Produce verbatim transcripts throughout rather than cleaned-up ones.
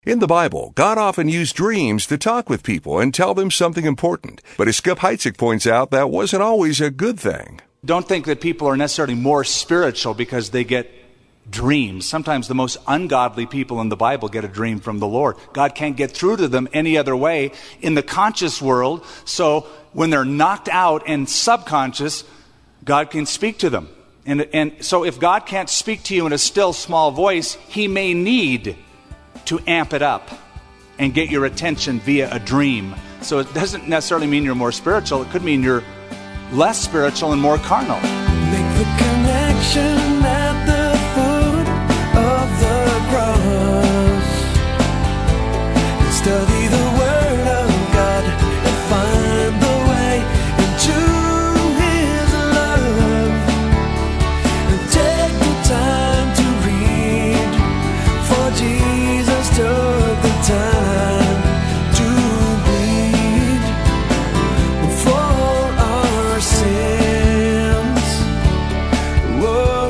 In the Bible, God often used dreams to talk with people and tell them something important. But as Skip Heitzig points out, that wasn't always a good thing. Don't think that people are necessarily more spiritual because they get dreams. Sometimes the most ungodly people in the Bible get a dream from the Lord. God can't get through to them any other way in the conscious world. So when they're knocked out and subconscious, God can speak to them. And, and so if God can't speak to you in a still small voice, He may need to amp it up and get your attention via a dream. So it doesn't necessarily mean you're more spiritual. It could mean you're less spiritual and more carnal. Make the connection at the foot of the cross. Study the Word of God and find the way into His love. And take the time to read, for Jesus took the time to bleed for our sins. Whoa,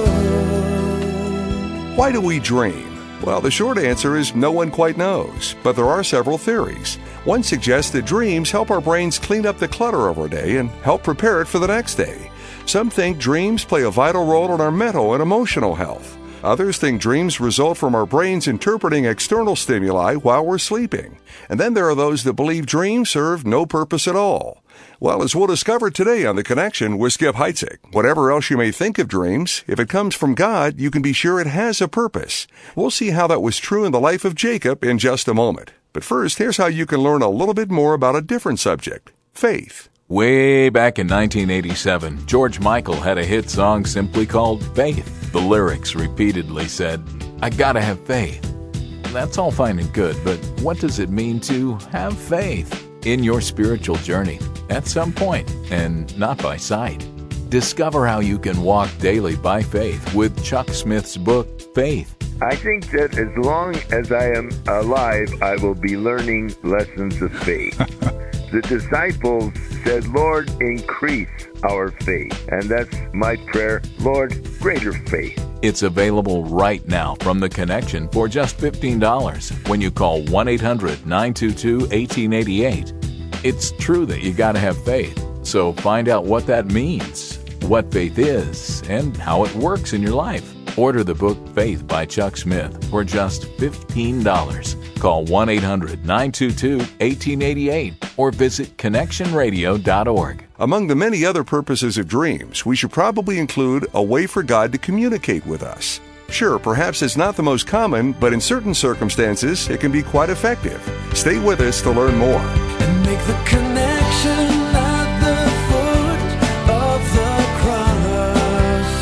whoa. Why do we dream? Well, the short answer is no one quite knows, but there are several theories. One suggests that dreams help our brains clean up the clutter of our day and help prepare it for the next day. Some think dreams play a vital role in our mental and emotional health. Others think dreams result from our brains interpreting external stimuli while we're sleeping. And then there are those that believe dreams serve no purpose at all. Well, as we'll discover today on The Connection with Skip Heitzig, whatever else you may think of dreams, if it comes from God, you can be sure it has a purpose. We'll see how that was true in the life of Jacob in just a moment. But first, here's how you can learn a little bit more about a different subject, faith. Way back in nineteen eighty-seven, George Michael had a hit song simply called Faith. The lyrics repeatedly said, I gotta have faith. That's all fine and good, but what does it mean to have faith in your spiritual journey at some point and not by sight? Discover how you can walk daily by faith with Chuck Smith's book, Faith. I think that as long as I am alive, I will be learning lessons of faith. The disciples said, Lord, increase our faith. And that's my prayer, Lord, greater faith. It's available right now from The Connection for just fifteen dollars when you call one eight hundred nine two two one eight eight eight. It's true that you got to have faith, so find out what that means, what faith is, and how it works in your life. Order the book Faith by Chuck Smith for just fifteen dollars. Call one eight hundred nine two two one eight eight eight or visit connection radio dot org. Among the many other purposes of dreams, we should probably include a way for God to communicate with us. Sure, perhaps it's not the most common, but in certain circumstances, it can be quite effective. Stay with us to learn more. And make the connection at the foot of the cross.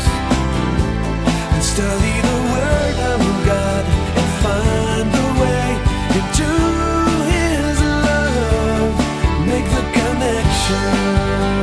And study the Word of God and find the way into His love. Make the connection.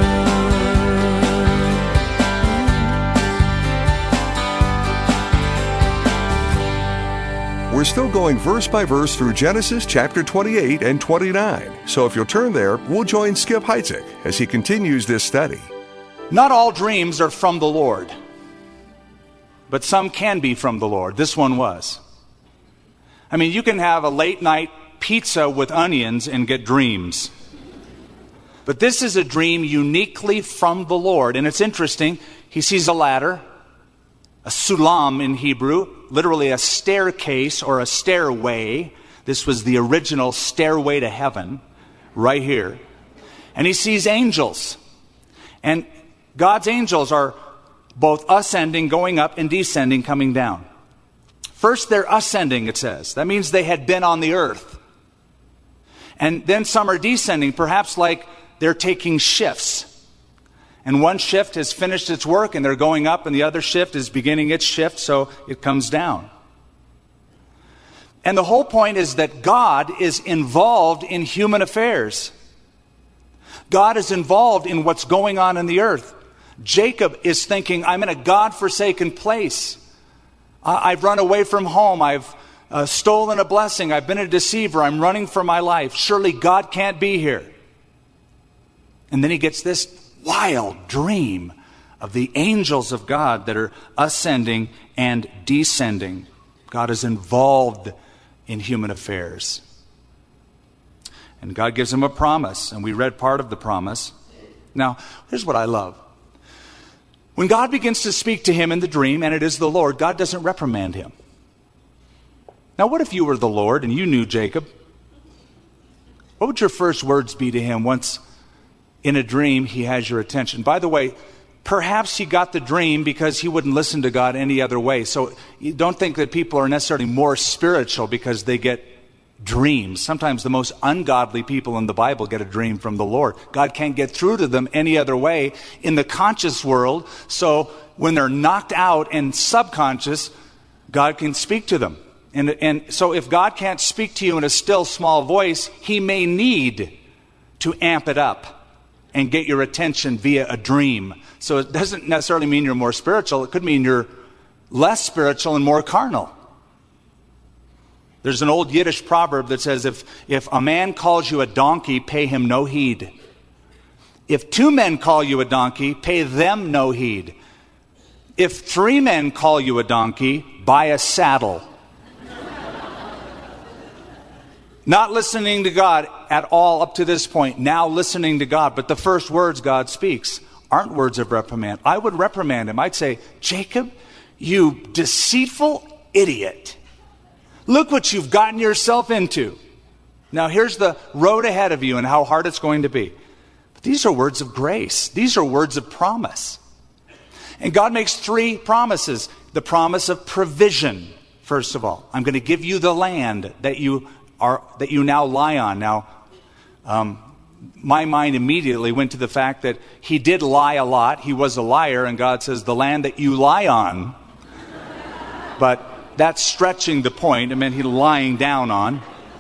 We're still going verse by verse through Genesis chapter twenty-eight and twenty-nine. So if you'll turn there, we'll join Skip Heitzig as he continues this study. Not all dreams are from the Lord, but some can be from the Lord. This one was. I mean, you can have a late night pizza with onions and get dreams. But this is a dream uniquely from the Lord. And it's interesting, he sees a ladder, a sulam in Hebrew, literally a staircase or a stairway. This was the original stairway to heaven, right here. And he sees angels. And God's angels are both ascending, going up, and descending, coming down. First, they're ascending, it says. That means they had been on the earth. And then some are descending, perhaps like they're taking shifts. And one shift has finished its work and they're going up, and the other shift is beginning its shift, so it comes down. And the whole point is that God is involved in human affairs. God is involved in what's going on in the earth. Jacob is thinking, I'm in a God-forsaken place. I've run away from home. I've uh, stolen a blessing. I've been a deceiver. I'm running for my life. Surely God can't be here. And then he gets this wild dream of the angels of God that are ascending and descending. God is involved in human affairs. And God gives him a promise, and we read part of the promise. Now, here's what I love. When God begins to speak to him in the dream, and it is the Lord, God doesn't reprimand him. Now, what if you were the Lord and you knew Jacob? What would your first words be to him once in a dream he has your attention? By the way, perhaps he got the dream because he wouldn't listen to God any other way. So you don't think that people are necessarily more spiritual because they get dreams. Sometimes the most ungodly people in the Bible get a dream from the Lord. God can't get through to them any other way in the conscious world. So when they're knocked out and subconscious, God can speak to them. And, and so if God can't speak to you in a still small voice, he may need to amp it up and get your attention via a dream. So it doesn't necessarily mean you're more spiritual. It could mean you're less spiritual and more carnal. There's an old Yiddish proverb that says, if, if a man calls you a donkey, pay him no heed. If two men call you a donkey, pay them no heed. If three men call you a donkey, buy a saddle. Not listening to God at all up to this point, now listening to God. But the first words God speaks aren't words of reprimand. I would reprimand him. I'd say, Jacob, you deceitful idiot. Look what you've gotten yourself into. Now here's the road ahead of you and how hard it's going to be. But these are words of grace. These are words of promise. And God makes three promises. The promise of provision, first of all. I'm going to give you the land that you are that you now lie on. Now, um, my mind immediately went to the fact that he did lie a lot. He was a liar, and God says, the land that you lie on. But that's stretching the point. It meant he lying down on.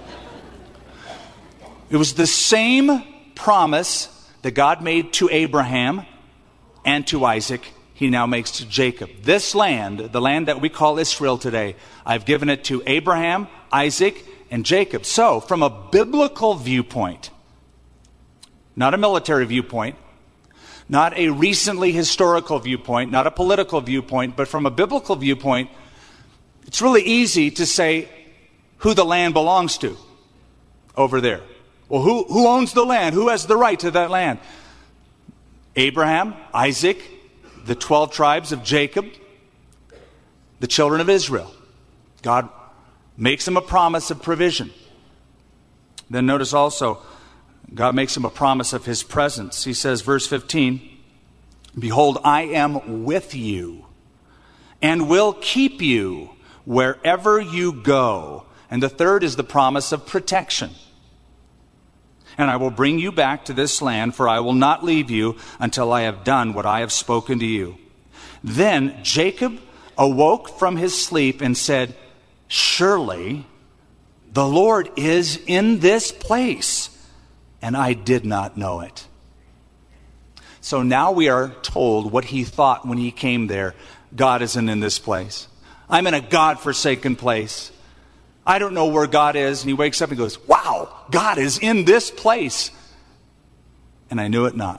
It was the same promise that God made to Abraham and to Isaac. He now makes to Jacob. This land, the land that we call Israel today, I've given it to Abraham, Isaac, and Jacob. So, from a biblical viewpoint, not a military viewpoint, not a recently historical viewpoint, not a political viewpoint, but from a biblical viewpoint, it's really easy to say who the land belongs to over there. Well, who, who owns the land? Who has the right to that land? Abraham, Isaac, the twelve tribes of Jacob, the children of Israel. God makes him a promise of provision. Then notice also, God makes him a promise of his presence. He says, verse fifteen, behold, I am with you and will keep you wherever you go. And the third is the promise of protection. And I will bring you back to this land, for I will not leave you until I have done what I have spoken to you. Then Jacob awoke from his sleep and said, surely the Lord is in this place, and I did not know it. So now we are told what he thought when he came there. God isn't in this place. I'm in a God-forsaken place. I don't know where God is. And he wakes up and goes, wow, God is in this place. And I knew it not.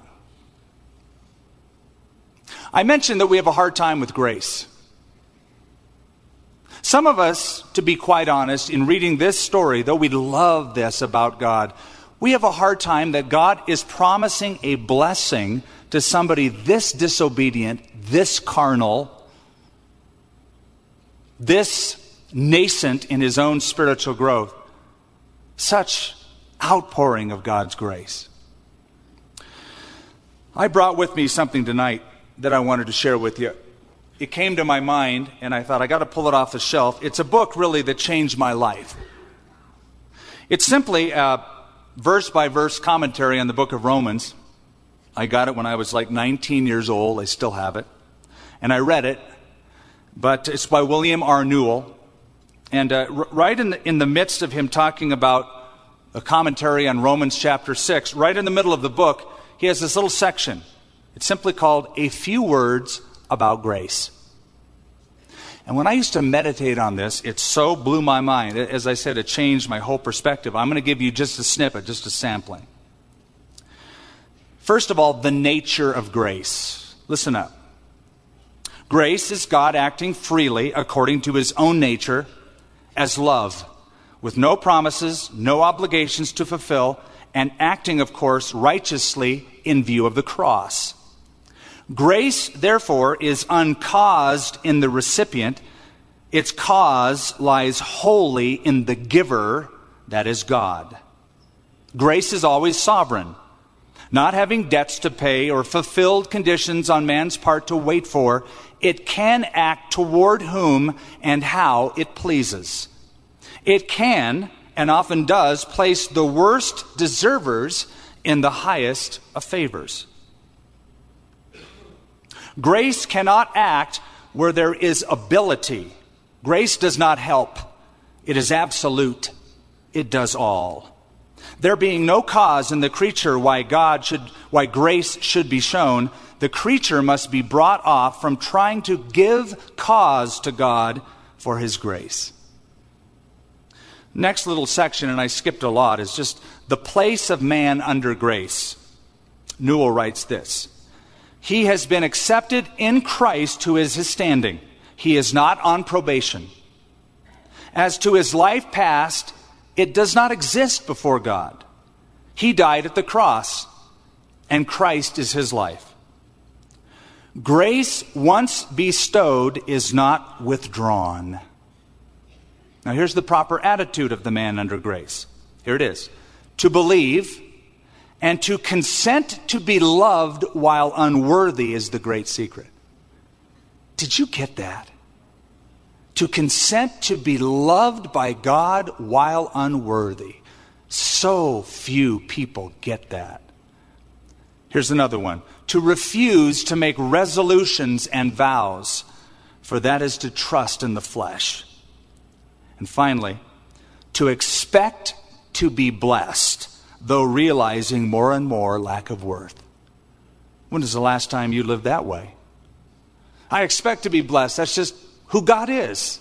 I mentioned that we have a hard time with grace. Some of us, to be quite honest, in reading this story, though we love this about God, we have a hard time that God is promising a blessing to somebody this disobedient, this carnal, this nascent in his own spiritual growth. Such outpouring of God's grace. I brought with me something tonight that I wanted to share with you. It came to my mind, and I thought, I got to pull it off the shelf. It's a book, really, that changed my life. It's simply a verse-by-verse commentary on the book of Romans. I got it when I was like nineteen years old. I still have it. And I read it. But it's by William R. Newell. And uh, r- right in the, in the midst of him talking about a commentary on Romans chapter six, right in the middle of the book, he has this little section. It's simply called A Few Words About Grace. And when I used to meditate on this, it so blew my mind. As I said, it changed my whole perspective. I'm going to give you just a snippet, just a sampling. First of all, the nature of grace. Listen up. Grace is God acting freely according to his own nature as love, with no promises, no obligations to fulfill, and acting, of course, righteously in view of the cross. Grace, therefore, is uncaused in the recipient. Its cause lies wholly in the giver, that is God. Grace is always sovereign, not having debts to pay or fulfilled conditions on man's part to wait for. It can act toward whom and how it pleases. It can, and often does, place the worst deservers in the highest of favors. Grace cannot act where there is ability. Grace does not help. It is absolute. It does all. There being no cause in the creature why God should, why grace should be shown, the creature must be brought off from trying to give cause to God for his grace. Next little section, and I skipped a lot, is just the place of man under grace. Newell writes this: he has been accepted in Christ, who is his standing. He is not on probation. As to his life past, it does not exist before God. He died at the cross, and Christ is his life. Grace once bestowed is not withdrawn. Now here's the proper attitude of the man under grace. Here it is: to believe and to consent to be loved while unworthy is the great secret. Did you get that? To consent to be loved by God while unworthy. So few people get that. Here's another one: to refuse to make resolutions and vows, for that is to trust in the flesh. And finally, to expect to be blessed, though realizing more and more lack of worth. When is the last time you lived that way? I expect to be blessed. That's just who God is.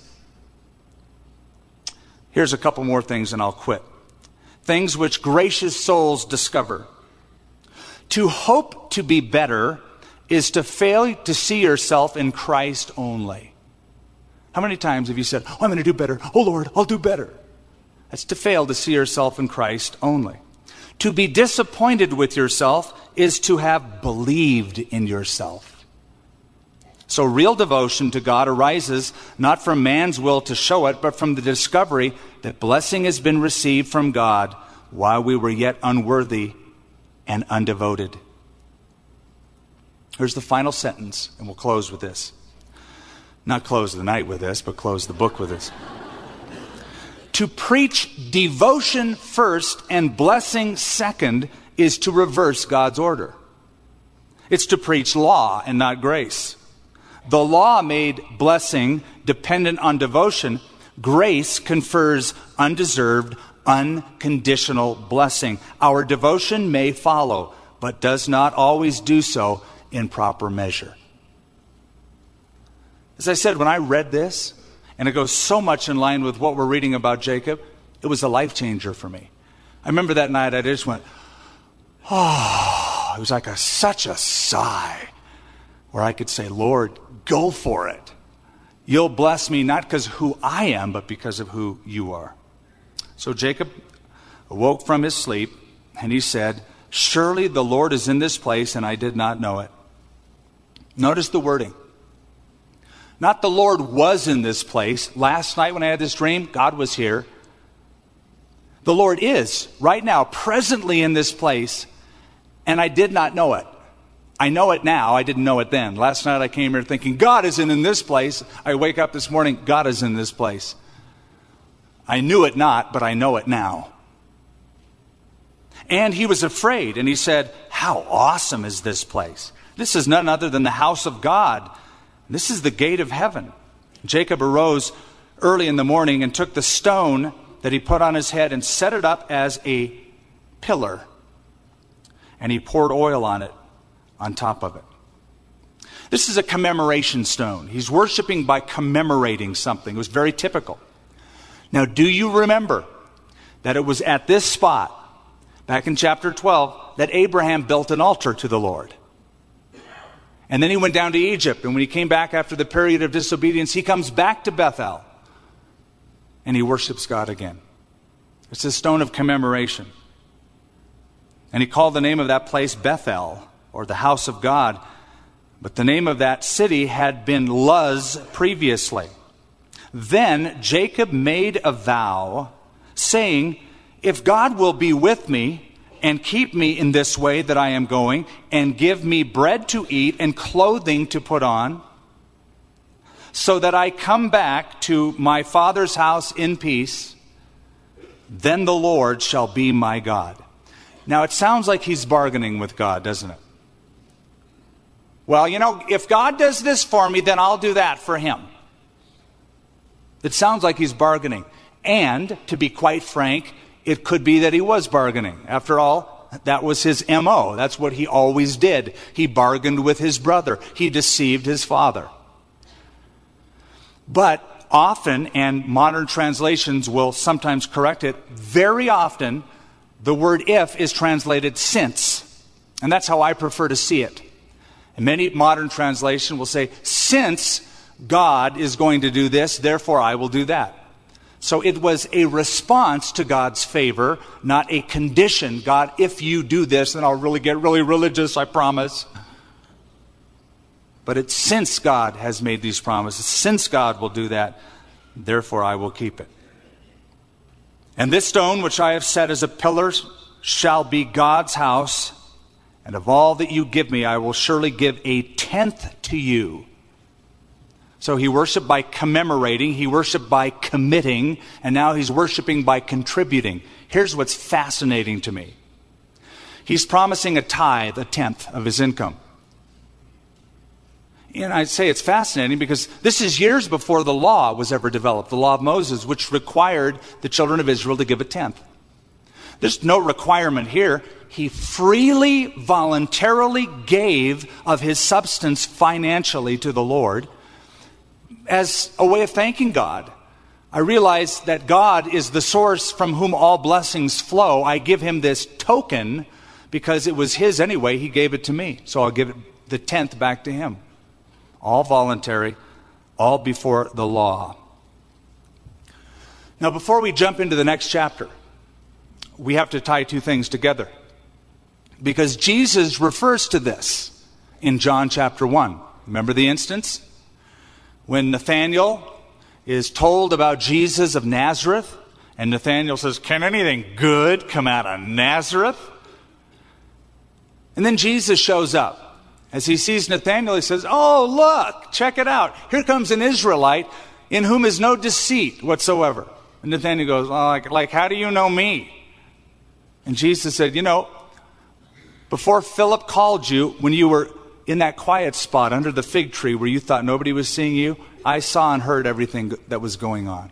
Here's a couple more things and I'll quit. Things which gracious souls discover. To hope to be better is to fail to see yourself in Christ only. How many times have you said, oh, I'm going to do better. Oh, Lord, I'll do better. That's to fail to see yourself in Christ only. To be disappointed with yourself is to have believed in yourself. So real devotion to God arises not from man's will to show it, but from the discovery that blessing has been received from God while we were yet unworthy and undevoted. Here's the final sentence, and we'll close with this. Not close the night with this, but close the book with this. To preach devotion first and blessing second is to reverse God's order. It's to preach law and not grace. The law made blessing dependent on devotion. Grace confers undeserved, unconditional blessing. Our devotion may follow, but does not always do so in proper measure. As I said, when I read this, and it goes so much in line with what we're reading about Jacob, it was a life changer for me. I remember that night I just went, oh, it was like a, such a sigh where I could say, Lord, go for it. You'll bless me not because of who I am, but because of who you are. So Jacob awoke from his sleep and he said, surely the Lord is in this place and I did not know it. Notice the wording. Not the Lord was in this place. Last night when I had this dream, God was here. The Lord is right now, presently in this place, and I did not know it. I know it now. I didn't know it then. Last night I came here thinking, God isn't in this place. I wake up this morning, God is in this place. I knew it not, but I know it now. And he was afraid, and he said, how awesome is this place? This is none other than the house of God. This is the gate of heaven. Jacob arose early in the morning and took the stone that he put on his head and set it up as a pillar. And he poured oil on it, on top of it. This is a commemoration stone. He's worshiping by commemorating something. It was very typical. Now, do you remember that it was at this spot, back in chapter twelve, that Abraham built an altar to the Lord? And then he went down to Egypt, and when he came back after the period of disobedience, he comes back to Bethel, and he worships God again. It's a stone of commemoration. And he called the name of that place Bethel, or the house of God. But the name of that city had been Luz previously. Then Jacob made a vow, saying, if God will be with me and keep me in this way that I am going, and give me bread to eat and clothing to put on, so that I come back to my father's house in peace, then the Lord shall be my God. Now it sounds like he's bargaining with God, doesn't it? Well, you know, if God does this for me, then I'll do that for him. It sounds like he's bargaining. And, to be quite frank, it could be that he was bargaining. After all, that was his M O. That's what he always did. He bargained with his brother. He deceived his father. But often, and modern translations will sometimes correct it, very often the word if is translated since. And that's how I prefer to see it. And many modern translations will say, since God is going to do this, therefore I will do that. So it was a response to God's favor, not a condition. God, if you do this, then I'll really get really religious, I promise. But it's since God has made these promises, since God will do that, therefore I will keep it. And this stone which I have set as a pillar shall be God's house, and of all that you give me, I will surely give a tenth to you. So he worshiped by commemorating, he worshiped by committing, and now he's worshiping by contributing. Here's what's fascinating to me. He's promising a tithe, a tenth of his income. And I say it's fascinating because this is years before the law was ever developed, the law of Moses, which required the children of Israel to give a tenth. There's no requirement here. He freely, voluntarily gave of his substance financially to the Lord as a way of thanking God. I realize that God is the source from whom all blessings flow. I give him this token because it was his anyway. He gave it to me. So I'll give it the tenth back to him. All voluntary, all before the law. Now, before we jump into the next chapter, we have to tie two things together. Because Jesus refers to this in John chapter one. Remember the instance? When Nathanael is told about Jesus of Nazareth, and Nathanael says, can anything good come out of Nazareth? And then Jesus shows up. As he sees Nathanael, he says, oh, look, check it out. Here comes an Israelite in whom is no deceit whatsoever. And Nathanael goes, oh, like, like, how do you know me? And Jesus said, you know, before Philip called you, when you were in that quiet spot under the fig tree where you thought nobody was seeing you, I saw and heard everything that was going on.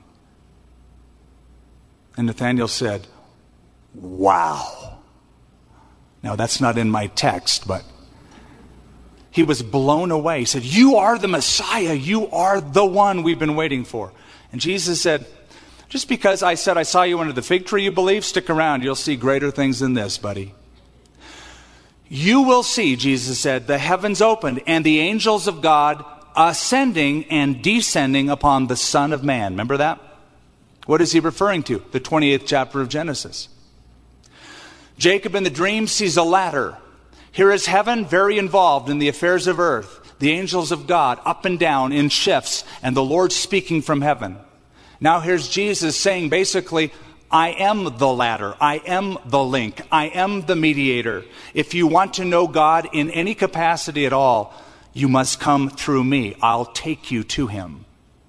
And Nathanael said, wow. Now, that's not in my text, but he was blown away. He said, you are the Messiah. You are the one we've been waiting for. And Jesus said, just because I said I saw you under the fig tree, you believe? Stick around. You'll see greater things than this, buddy. You will see, Jesus said, the heavens opened and the angels of God ascending and descending upon the Son of Man. Remember that? What is he referring to? The twenty-eighth chapter of Genesis. Jacob in the dream sees a ladder. Here is heaven very involved in the affairs of earth. The angels of God up and down in shifts, and the Lord speaking from heaven. Now here's Jesus saying basically, I am the ladder. I am the link. I am the mediator. If you want to know God in any capacity at all, you must come through me. I'll take you to him.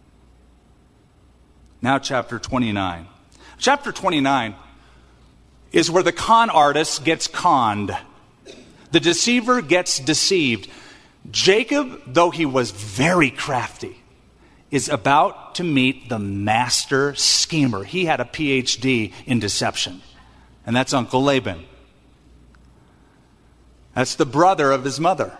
Now chapter twenty-nine. Chapter twenty-nine is where the con artist gets conned. The deceiver gets deceived. Jacob, though he was very crafty, is about to meet the master schemer. He had a P H D in deception. And that's Uncle Laban. That's the brother of his mother.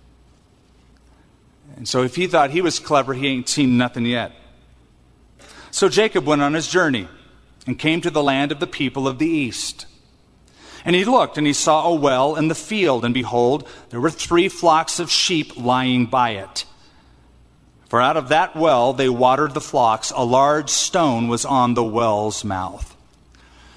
And so if he thought he was clever, he ain't seen nothing yet. So Jacob went on his journey and came to the land of the people of the east. And he looked, and he saw a well in the field, and behold, there were three flocks of sheep lying by it. For out of that well they watered the flocks. A large stone was on the well's mouth.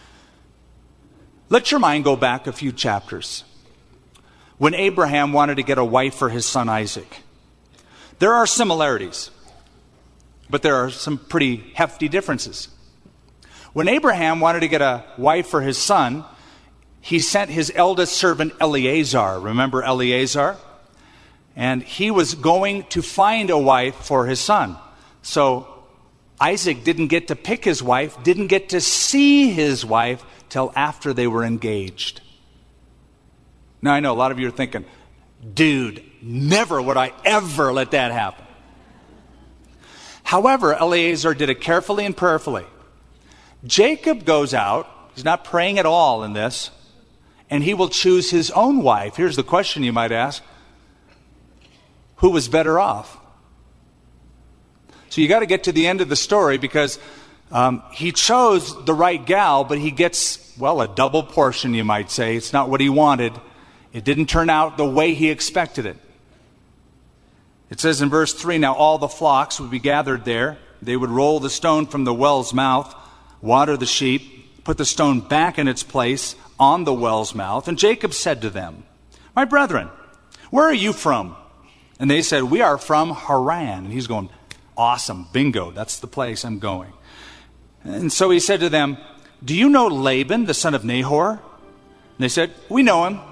Let your mind go back a few chapters. When Abraham wanted to get a wife for his son Isaac, there are similarities, but there are some pretty hefty differences. When Abraham wanted to get a wife for his son, he sent his eldest servant Eleazar. Remember Eleazar? And he was going to find a wife for his son. So Isaac didn't get to pick his wife, didn't get to see his wife till after they were engaged. Now I know a lot of you are thinking, dude, never would I ever let that happen. However, Eleazar did it carefully and prayerfully. Jacob goes out, he's not praying at all in this, and he will choose his own wife. Here's the question you might ask. Who was better off? So you got to get to the end of the story, because um, he chose the right gal, but he gets, well, a double portion, you might say. It's not what he wanted. It didn't turn out the way he expected it. It says in verse three, now all the flocks would be gathered there. They would roll the stone from the well's mouth, water the sheep, put the stone back in its place on the well's mouth. And Jacob said to them, my brethren, where are you from? And they said, we are from Haran. And he's going, awesome, bingo, that's the place I'm going. And so he said to them, do you know Laban, the son of Nahor? And they said, we know him.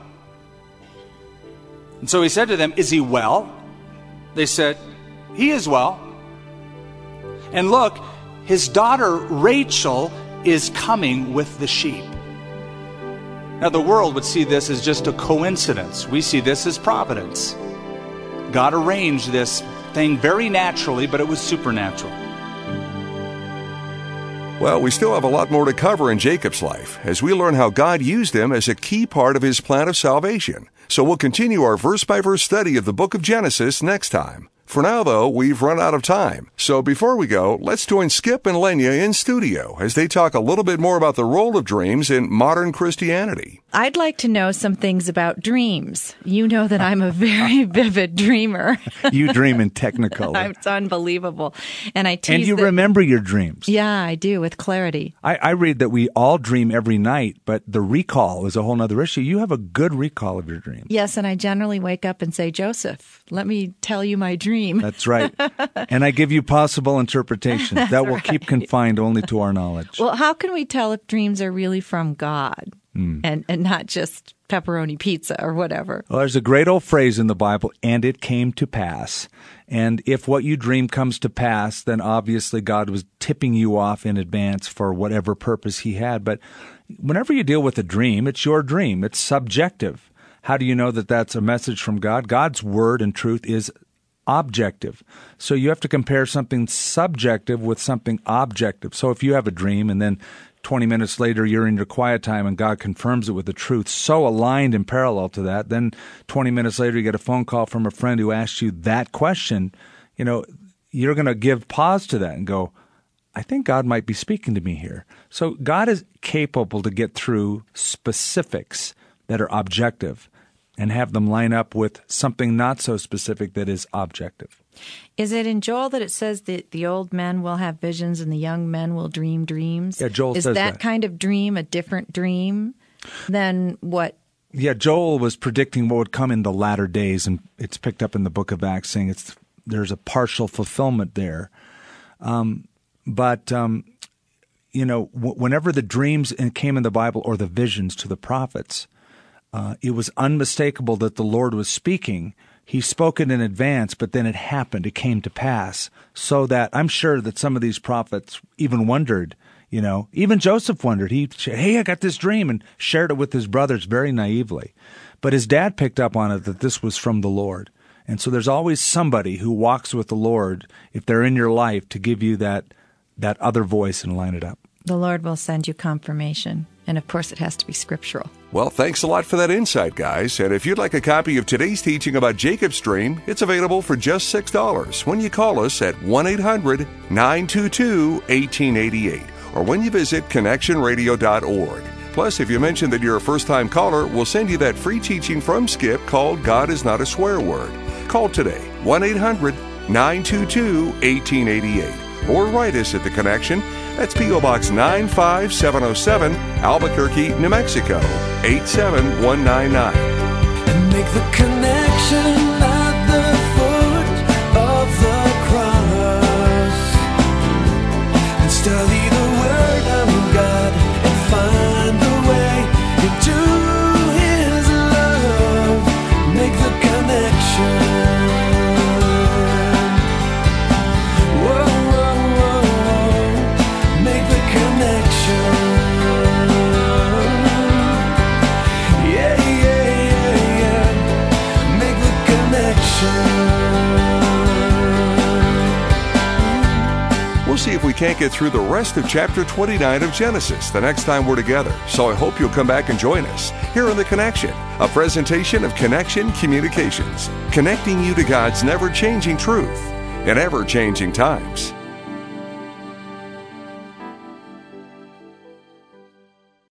And so he said to them, is he well? They said, he is well. And look, his daughter Rachel is coming with the sheep. Now the world would see this as just a coincidence. We see this as providence. God arranged this thing very naturally, but it was supernatural. Well, we still have a lot more to cover in Jacob's life as we learn how God used him as a key part of his plan of salvation. So we'll continue our verse-by-verse study of the book of Genesis next time. For now, though, we've run out of time. So before we go, let's join Skip and Lenya in studio as they talk a little bit more about the role of dreams in modern Christianity. I'd like to know some things about dreams. You know that I'm a very vivid dreamer. You dream in Technicolor. It's unbelievable. And I tease And you that, remember your dreams. Yeah, I do, with clarity. I, I read that we all dream every night, but the recall is a whole other issue. You have a good recall of your dreams. Yes, and I generally wake up and say, Joseph, let me tell you my dream. That's right. And I give you possible interpretations. That's that will right. keep confined only to our knowledge. Well, how can we tell if dreams are really from God mm. and, and not just pepperoni pizza or whatever? Well, there's a great old phrase in the Bible, and it came to pass. And if what you dream comes to pass, then obviously God was tipping you off in advance for whatever purpose he had. But whenever you deal with a dream, it's your dream. It's subjective. How do you know that that's a message from God? God's word and truth is objective. So you have to compare something subjective with something objective. So if you have a dream and then twenty minutes later you're in your quiet time and God confirms it with the truth, so aligned and parallel to that, then twenty minutes later you get a phone call from a friend who asked you that question, you know, you're going to give pause to that and go, I think God might be speaking to me here. So God is capable to get through specifics that are objective and have them line up with something not so specific that is objective. Is it in Joel that it says that the old men will have visions and the young men will dream dreams? Yeah, Joel is says that. Is that that kind of dream a different dream than what? Yeah, Joel was predicting what would come in the latter days, and it's picked up in the book of Acts, saying it's there's a partial fulfillment there. Um, but, um, you know, w- whenever the dreams came in the Bible or the visions to the prophets, Uh, it was unmistakable that the Lord was speaking. He spoke it in advance, but then it happened. It came to pass. So that I'm sure that some of these prophets even wondered, you know, even Joseph wondered. He said, hey, I got this dream, and shared it with his brothers very naively. But his dad picked up on it that this was from the Lord. And so there's always somebody who walks with the Lord, if they're in your life, to give you that that other voice and line it up. The Lord will send you confirmation. And of course, it has to be scriptural. Well, thanks a lot for that insight, guys. And if you'd like a copy of today's teaching about Jacob's dream, it's available for just six dollars when you call us at one eight hundred nine two two one eight eight eight or when you visit connection radio dot org. Plus, if you mention that you're a first-time caller, we'll send you that free teaching from Skip called God is Not a Swear Word. Call today, one eight hundred nine two two one eight eight eight. or write us at The Connection. That's P O. Box nine five seven oh seven, Albuquerque, New Mexico, eight seven one nine nine. And make the connection at the foot of the cross. And study the Word of God and find the way into His love. Make the connection. Whoa, whoa, whoa. Make the connection. Yeah, yeah, yeah, yeah. Make the connection. We'll see if we can't get through the rest of chapter twenty-nine of Genesis the next time we're together. So I hope you'll come back and join us here on The Connection, a presentation of Connection Communications, connecting you to God's never-changing truth in ever-changing times.